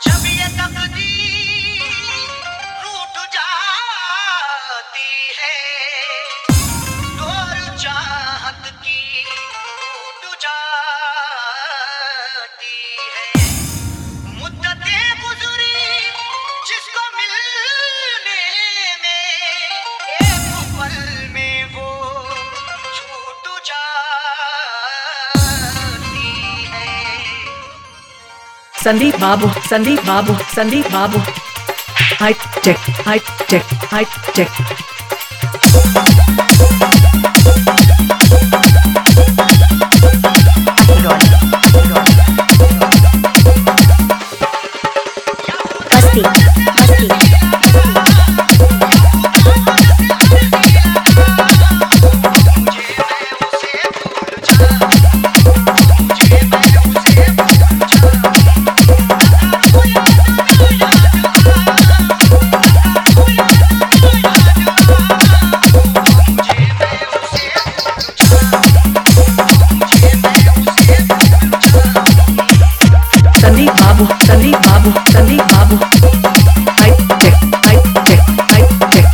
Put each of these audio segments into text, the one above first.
जब ये तकदीर रूठ जाती है, डोर चाहत की टूट जाती है। मुद्दतें गुजरी जिसको मिलने में, एक पल में वो छूट जाती है। Sandeep Babu, Sandeep Babu, Sandeep Babu. High tech, high tech, high tech. Sandeep Babu, Sandeep Babu, Sandeep Babu. High tech, high tech, high tech.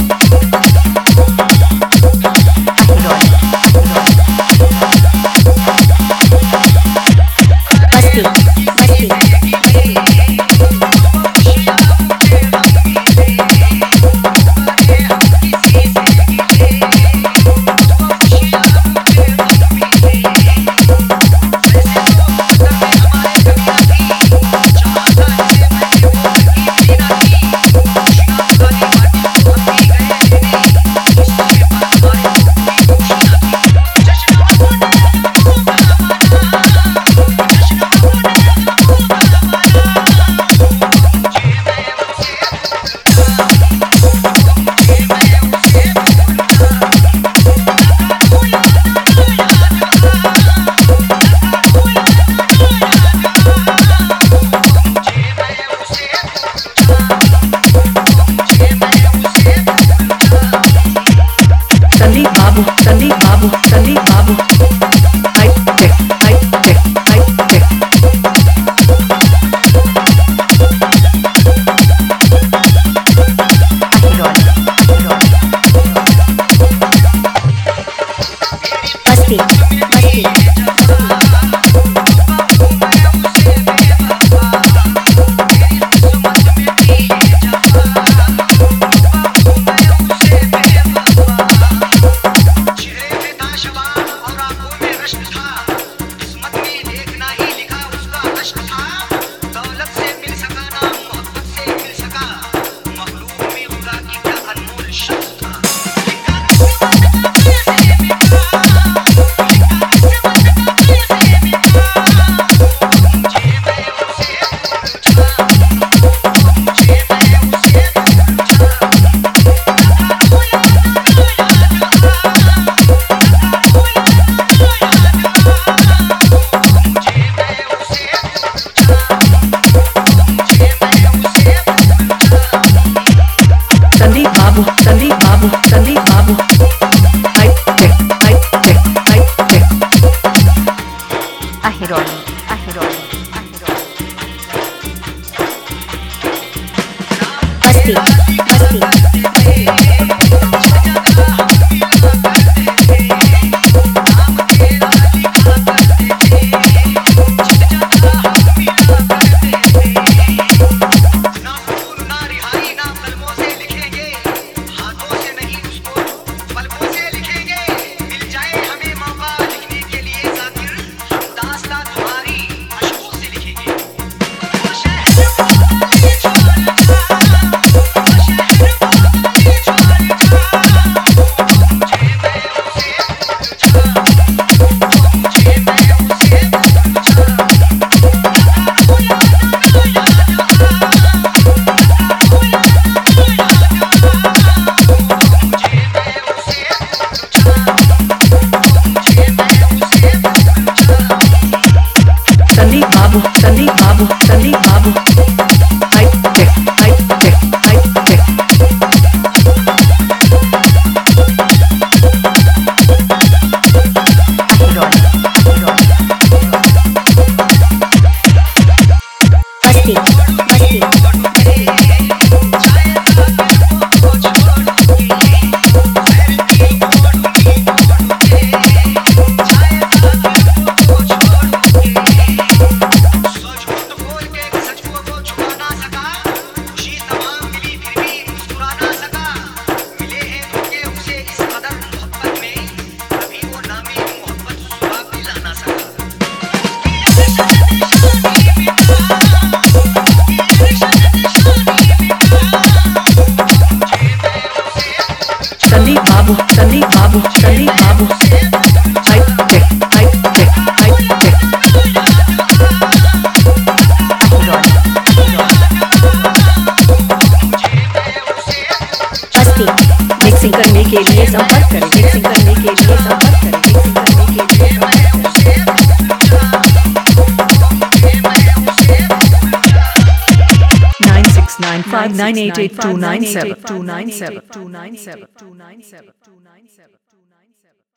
Sandeep Babu, Sandeep Babu, Sandeep Babu. High tech, high tech, high tech. Sandeep Babu, Sandeep Babu, Sandeep Babu. High tech, high tech, high tech. Ahironi. Sandeep Babu, Sandeep Babu. High tech, high tech, high tech. Masti. के लिए संपर्क करें। Mixing करने के लिए संपर्क करें। Mixing करने के लिए संपर्क करें। 9695988297